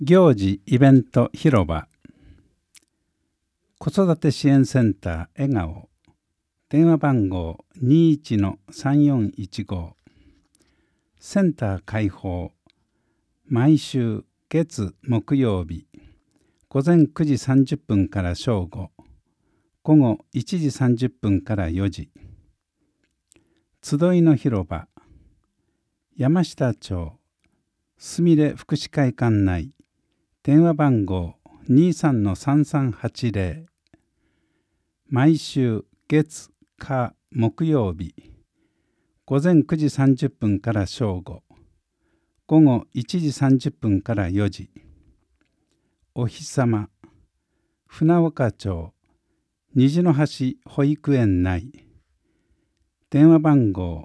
行事イベント広場子育て支援センター笑顔電話番号 21-3415 センター開放毎週月木曜日午前9時30分から正午午後1時30分から4時集いの広場山下町すみれ福祉会館内電話番号 23-3380 毎週月火木曜日午前9時30分から正午午後1時30分から4時お日様船岡町虹の橋保育園内電話番号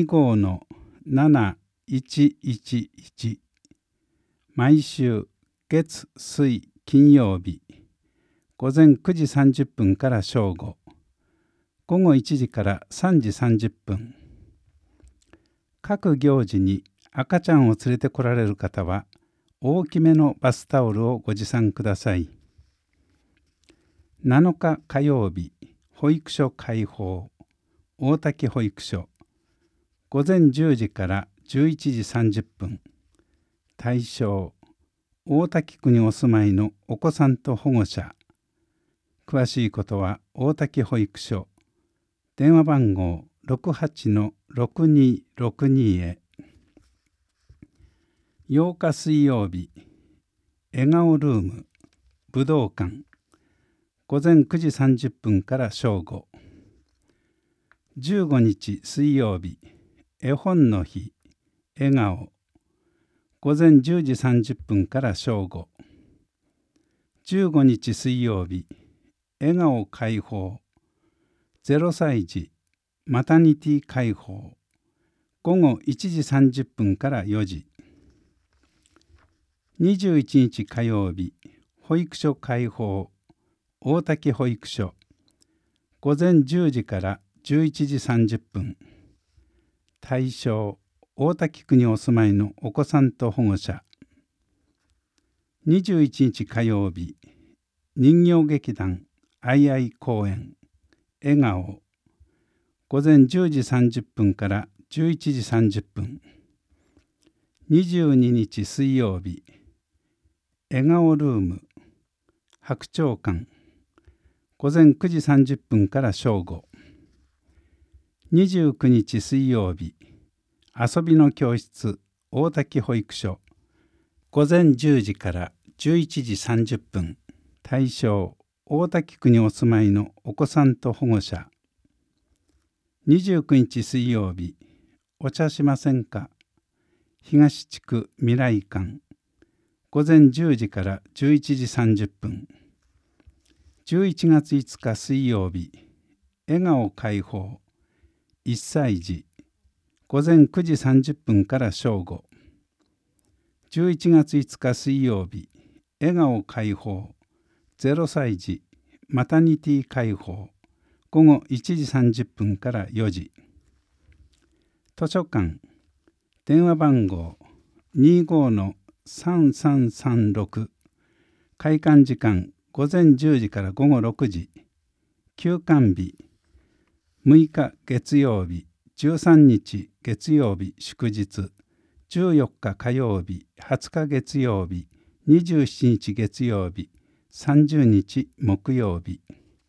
25-7111 毎週月水金曜日午前9時30分から正午午後1時から3時30分各行事に赤ちゃんを連れてこられる方は大きめのバスタオルをご持参ください。7日火曜日保育所開放大滝保育所午前10時から11時30分対象大滝区にお住まいのお子さんと保護者詳しいことは大滝保育所電話番号 68-6262 へ8日水曜日笑顔ルーム武道館午前9時30分から正午15日水曜日絵本の日笑顔午前10時30分から正午15日水曜日笑顔開放0歳児マタニティ開放午後1時30分から4時21日火曜日保育所開放大滝保育所午前10時から11時30分対象大滝区にお住まいのお子さんと保護者21日火曜日人形劇団あいあい公演笑顔午前10時30分から11時30分22日水曜日笑顔ルーム白鳥館午前9時30分から正午29日水曜日遊びの教室大滝保育所午前10時から11時30分対象大滝区にお住まいのお子さんと保護者29日水曜日お茶しませんか東地区未来館午前10時から11時30分11月5日水曜日笑顔開放1歳児午前9時30分から正午11月5日水曜日笑顔開放0歳児マタニティ開放午後1時30分から4時図書館電話番号 25-3336 開館時間午前10時から午後6時休館日6日月曜日13日月曜日祝日14日火曜日20日月曜日27日月曜日30日木曜日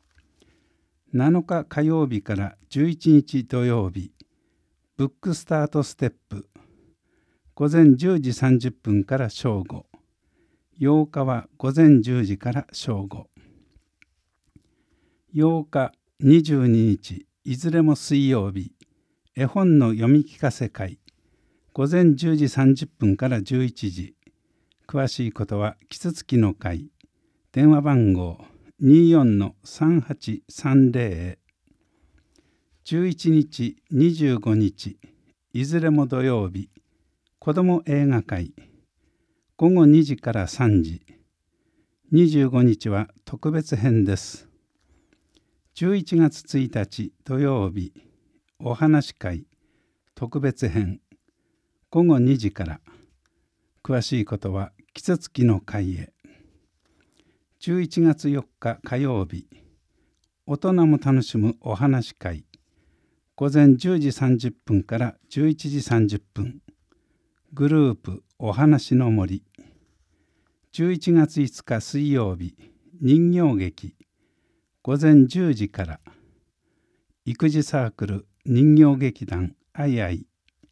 7日火曜日から11日土曜日ブックスタートステップ午前10時30分から正午8日は午前10時から正午8日22日いずれも水曜日絵本の読み聞かせ会午前10時30分から11時詳しいことはキツツキの会電話番号 24-3830 へ11日25日いずれも土曜日子ども映画会午後2時から3時25日は特別編です11月1日土曜日お話会特別編午後2時から詳しいことはキツツキの会へ。11月4日火曜日、大人も楽しむお話会。午前10時30分から11時30分。グループお話の森。11月5日水曜日、人形劇。午前10時から。育児サークル人形劇団あいあい。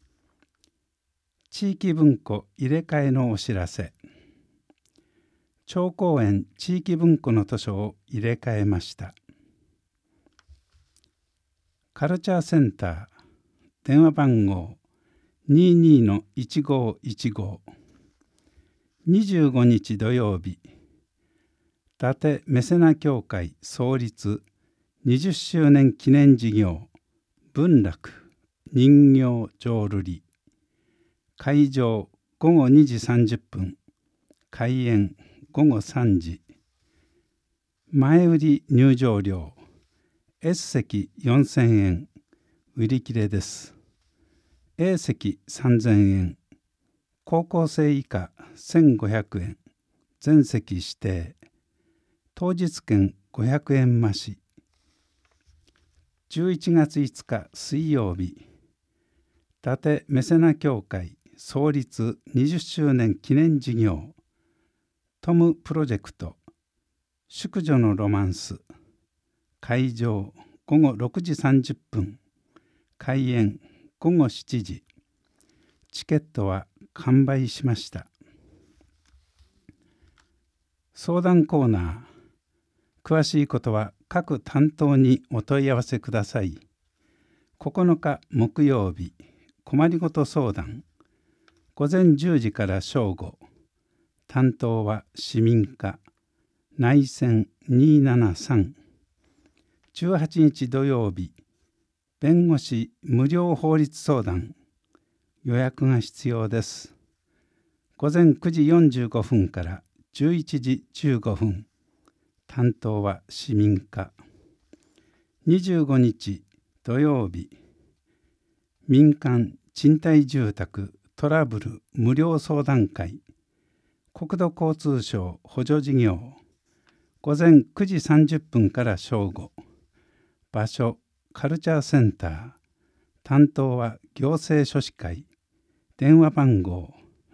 地域文庫入れ替えのお知らせ。長公園地域文庫の図書を入れ替えました。カルチャーセンター電話番号 22-1515。 25日土曜日、伊達メセナ協会創立20周年記念事業文楽人形浄瑠璃。会場午後2時30分、開演午後3時。前売り入場料 S 席4000円、売り切れです。A 席3000円、高校生以下1500円、全席指定。当日券500円増し。11月5日水曜日、伊達メセナ協会創立20周年記念事業トムプロジェクト淑女のロマンス。会場午後6時30分、開演午後7時。チケットは完売しました。相談コーナー。詳しいことは各担当にお問い合わせください。9日木曜日、困りごと相談。午前10時から正午。担当は市民課内線273。18日土曜日、弁護士無料法律相談。予約が必要です。午前9時45分から11時15分。担当は市民課。25日土曜日、民間賃貸住宅トラブル無料相談会。国土交通省補助事業。午前9時30分から正午。場所カルチャーセンター。担当は行政書士会。電話番号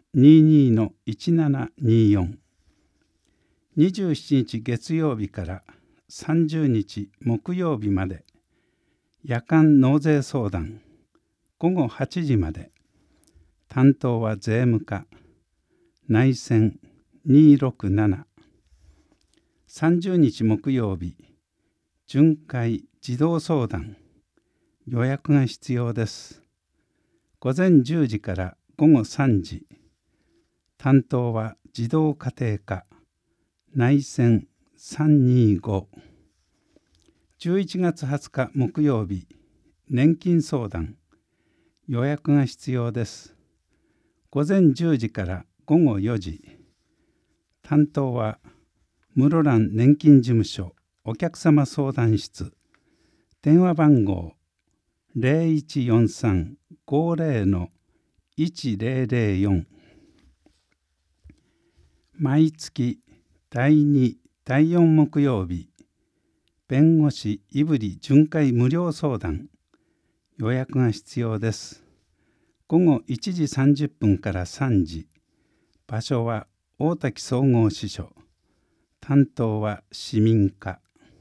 22-1724。27日月曜日から30日木曜日まで。夜間納税相談。午後8時まで。担当は税務課。内線267。30日木曜日。巡回児童相談。予約が必要です。午前10時から午後3時。担当は児童家庭課。内線325。11月20日木曜日、年金相談。予約が必要です。午前10時から午後4時。担当は室蘭年金事務所お客様相談室。電話番号 0143-50-1004。毎月第2、第4木曜日、弁護士いぶり巡回無料相談。予約が必要です。午後1時30分から3時。場所は大滝総合支所。担当は市民課。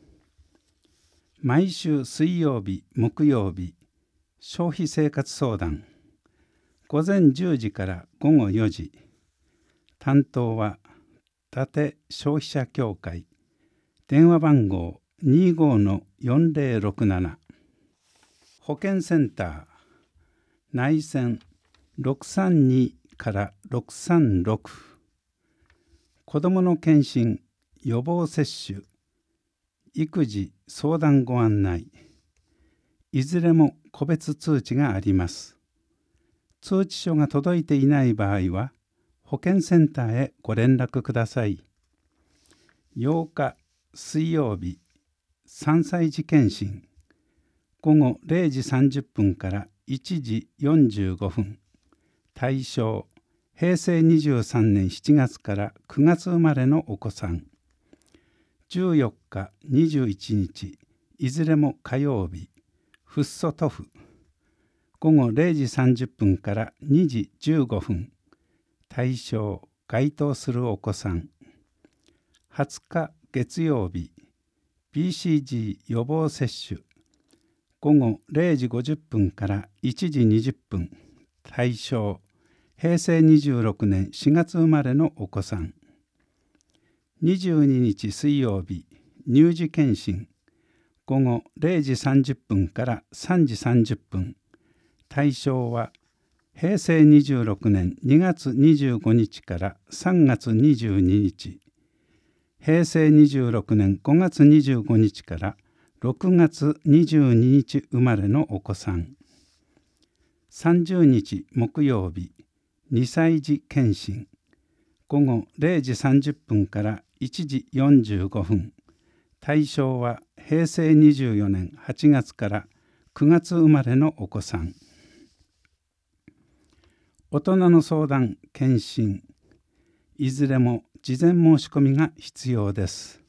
毎週水曜日、木曜日、消費生活相談。午前10時から午後4時。担当は伊達消費者協会。電話番号 25-4067。保健センター。内線632から636。子どもの検診、予防接種、育児相談ご案内。いずれも個別通知があります。通知書が届いていない場合は、保健センターへご連絡ください。8日水曜日、3歳児検診。午後0時30分から1時45分。対象平成23年7月から9月生まれのお子さん。14日、21日、いずれも火曜日、フッ素トフ。午後0時30分から2時15分。対象、該当するお子さん。20日月曜日、BCG 予防接種。午後0時50分から1時20分。対象、平成26年4月生まれのお子さん。22日水曜日、乳児検診。午後0時30分から3時30分。対象は平成26年2月25日から3月22日。平成26年5月25日から6月22日生まれのお子さん。30日木曜日、2歳児検診。午後0時30分から1時45分。対象は平成24年8月から9月生まれのお子さん。大人の相談・検診。いずれも事前申し込みが必要です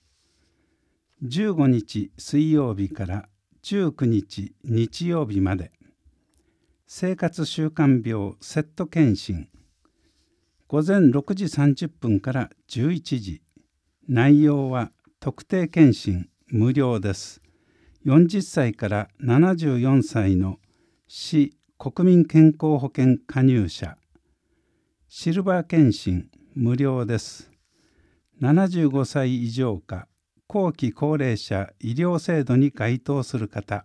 。15日水曜日から19日日曜日まで。生活習慣病セット検診。午前6時30分から11時。内容は特定検診無料です。40歳から74歳の市国民健康保険加入者。シルバー検診無料です。75歳以上か後期高齢者医療制度に該当する方。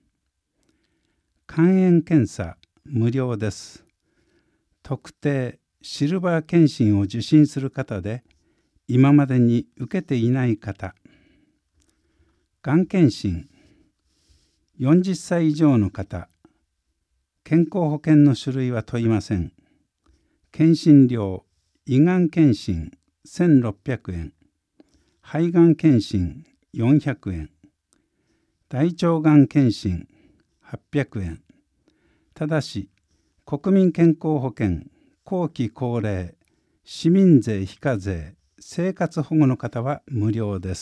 肝炎検査無料です。特定シルバー検診を受診する方で今までに受けていない方。がん検診。40歳以上の方。健康保険の種類は問いません。検診料、胃がん検診1600円。肺がん検診400円。大腸がん検診800円。ただし、国民健康保険、後期高齢、市民税非課税、生活保護の方は無料です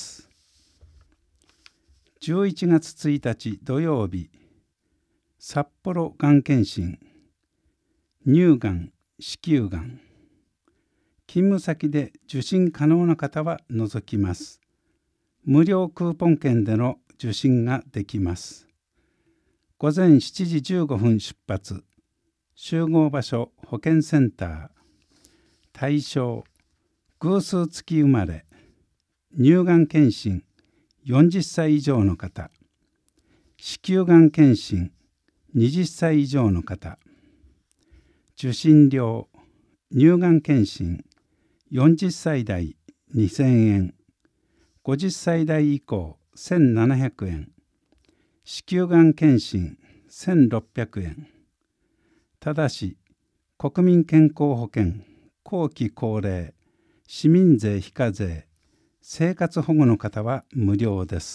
。11月1日土曜日、札幌がん検診。乳がん、子宮がん。勤務先で受診可能な方は除きます。無料クーポン券での受診ができます。午前7時15分出発。集合場所保健センター。対象、偶数月生まれ。乳がん検診40歳以上の方。子宮がん検診20歳以上の方。受診料、乳がん検診40歳代2000円。50歳代以降1700円。子宮がん検診1600円。ただし、国民健康保険、後期高齢、市民税非課税、生活保護の方は無料です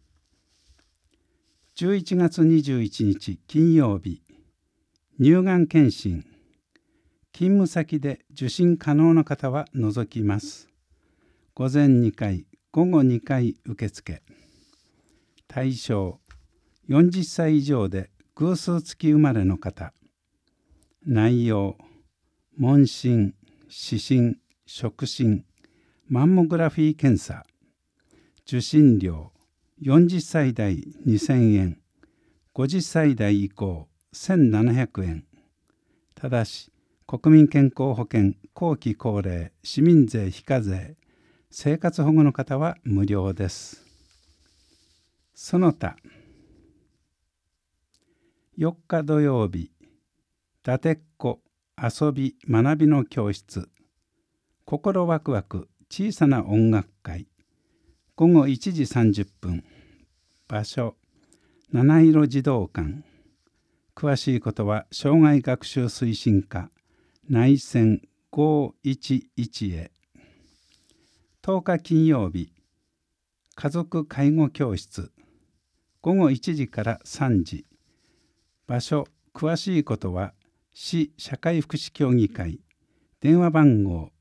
。11月21日金曜日、乳がん検診。勤務先で受診可能な方は除きます。午前2回、午後2回受付。対象、40歳以上で偶数月生まれの方。内容、問診、視診、触診、マンモグラフィー検査。受診料、40歳代2000円。50歳代以降1700円。ただし、国民健康保険、後期高齢、市民税非課税、生活保護の方は無料です。その他、4日土曜日、だてっこ遊び学びの教室。心ワクワク小さな音楽会。午後1時30分。場所、七色児童館。詳しいことは障害学習推進課内線511へ。10日金曜日、家族介護教室。午後1時から3時。場所、詳しいことは市社会福祉協議会電話番号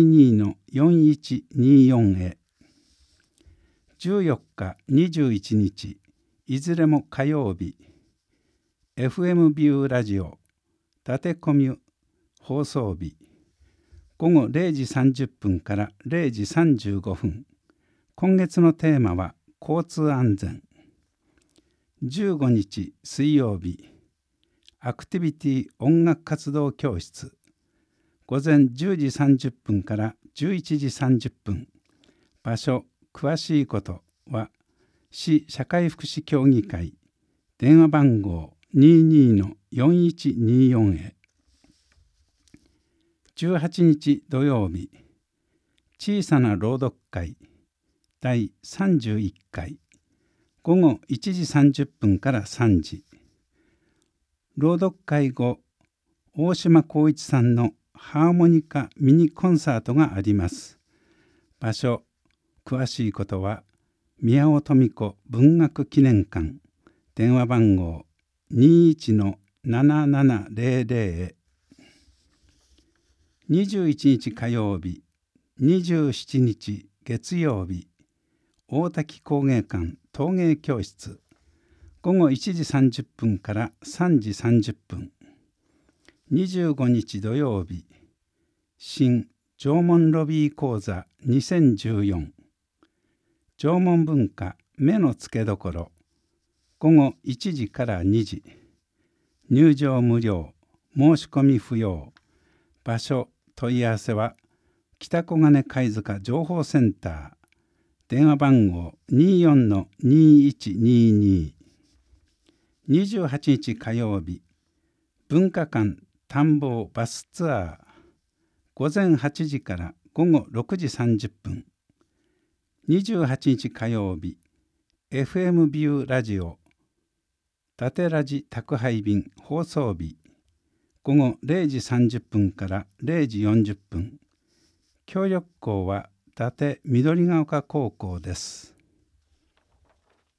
22-4124 へ。14日、21日、いずれも火曜日、FM ビューラジオ、立て込み放送日、午後0時30分から0時35分。今月のテーマは交通安全。15日水曜日、アクティビティ音楽活動教室。午前10時30分から11時30分。場所、詳しいことは市社会福祉協議会。電話番号 22-4124 へ。18日土曜日、小さな朗読会第31回。午後1時30分から3時。朗読会後、大島光一さんのハーモニカミニコンサートがあります。場所、詳しいことは宮尾富子文学記念館。電話番号 21-7700 へ。21日火曜日、27日月曜日、大滝工芸館陶芸教室。午後1時30分から3時30分。25日土曜日、新縄文ロビー講座2014。縄文文化目の付けどころ。午後1時から2時。入場無料、申し込み不要。場所、問い合わせは北小金貝塚情報センター。電話番号 24-2122。28日火曜日、文化館探訪バスツアー。午前8時から午後6時30分。28日火曜日、FM ビューラジオたてラジ宅配便放送日。午後0時30分から0時40分。協力校は伊達緑ヶ丘高校です。